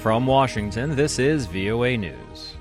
From Washington, this is VOA News.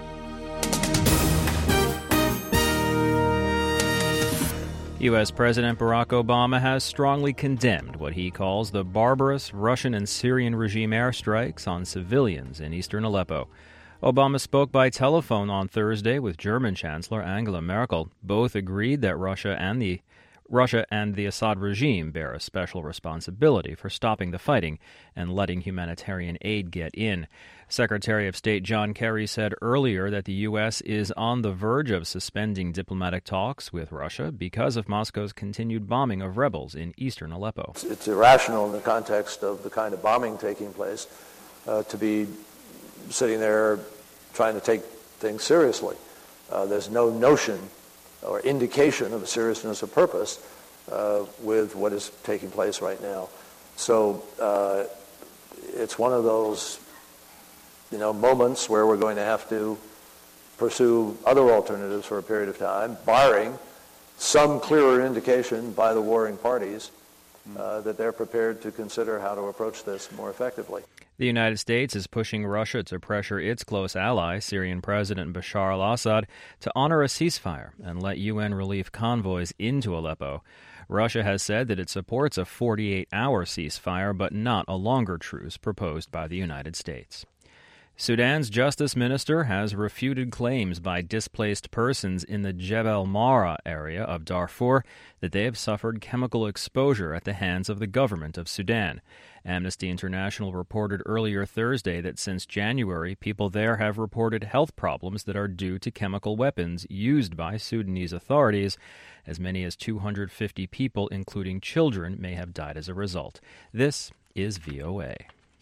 U.S. President Barack Obama has strongly condemned what he calls the barbarous Russian and Syrian regime airstrikes on civilians in eastern Aleppo. Obama spoke by telephone on Thursday with German Chancellor Angela Merkel. Both agreed that Russia and the Assad regime bear a special responsibility for stopping the fighting and letting humanitarian aid get in. Secretary of State John Kerry said earlier that the U.S. is on the verge of suspending diplomatic talks with Russia because of Moscow's continued bombing of rebels in eastern Aleppo. It's irrational in the context of the kind of bombing taking place to be sitting there trying to take things seriously. There's no notion or indication of a seriousness of purpose with what is taking place right now. So it's one of those moments where we're going to have to pursue other alternatives for a period of time, barring some clearer indication by the warring parties that they're prepared to consider how to approach this more effectively. The United States is pushing Russia to pressure its close ally, Syrian President Bashar al-Assad, to honor a ceasefire and let UN relief convoys into Aleppo. Russia has said that it supports a 48-hour ceasefire, but not a longer truce proposed by the United States. Sudan's justice minister has refuted claims by displaced persons in the Jebel Mara area of Darfur that they have suffered chemical exposure at the hands of the government of Sudan. Amnesty International reported earlier Thursday that since January, people there have reported health problems that are due to chemical weapons used by Sudanese authorities. As many as 250 people, including children, may have died as a result. This is VOA.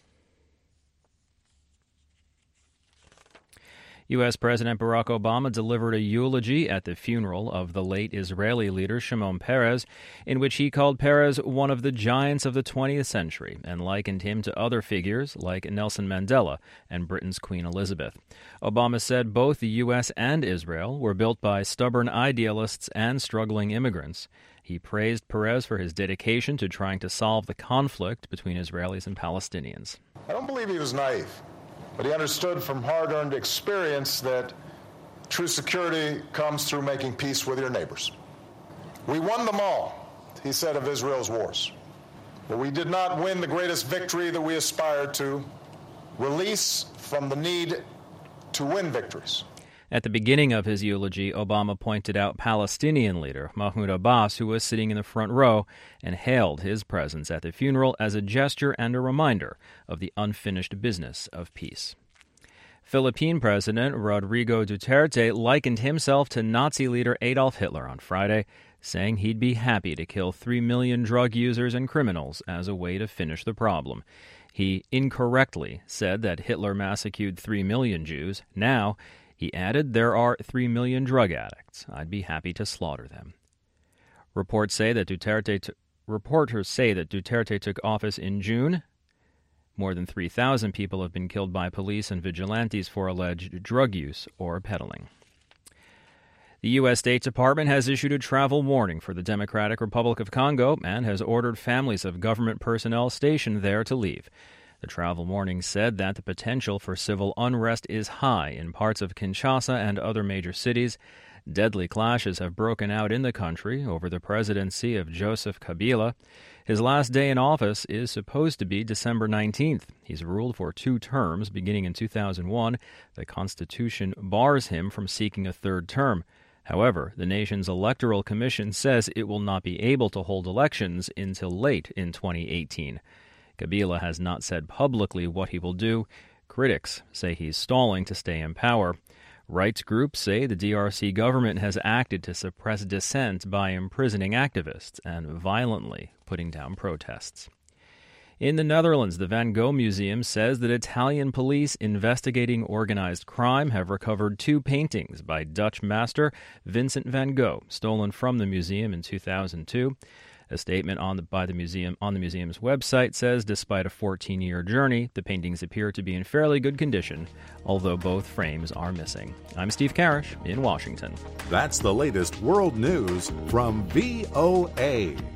U.S. President Barack Obama delivered a eulogy at the funeral of the late Israeli leader Shimon Peres, in which he called Peres one of the giants of the 20th century and likened him to other figures like Nelson Mandela and Britain's Queen Elizabeth. Obama said both the U.S. and Israel were built by stubborn idealists and struggling immigrants. He praised Peres for his dedication to trying to solve the conflict between Israelis and Palestinians. I don't believe he was naive. But he understood from hard-earned experience that true security comes through making peace with your neighbors. We won them all, he said of Israel's wars. But we did not win the greatest victory that we aspired to, release from the need to win victories. At the beginning of his eulogy, Obama pointed out Palestinian leader Mahmoud Abbas, who was sitting in the front row, and hailed his presence at the funeral as a gesture and a reminder of the unfinished business of peace. Philippine President Rodrigo Duterte likened himself to Nazi leader Adolf Hitler on Friday, saying he'd be happy to kill 3 million drug users and criminals as a way to finish the problem. He incorrectly said that Hitler massacred 3 million Jews. Now, he added, there are 3 million drug addicts. I'd be happy to slaughter them. Reporters say that Duterte took office in June. More than 3,000 people have been killed by police and vigilantes for alleged drug use or peddling. The U.S. State Department has issued a travel warning for the Democratic Republic of Congo and has ordered families of government personnel stationed there to leave. The travel warning said that the potential for civil unrest is high in parts of Kinshasa and other major cities. Deadly clashes have broken out in the country over the presidency of Joseph Kabila. His last day in office is supposed to be December 19th. He's ruled for 2 terms beginning in 2001. The Constitution bars him from seeking a 3rd term. However, the nation's electoral commission says it will not be able to hold elections until late in 2018. Kabila has not said publicly what he will do. Critics say he's stalling to stay in power. Rights groups say the DRC government has acted to suppress dissent by imprisoning activists and violently putting down protests. In the Netherlands, the Van Gogh Museum says that Italian police investigating organized crime have recovered 2 paintings by Dutch master Vincent van Gogh, stolen from the museum in 2002. A statement on the museum's website says despite a 14-year journey, the paintings appear to be in fairly good condition, although both frames are missing. I'm Steve Karish in Washington. That's the latest world news from VOA.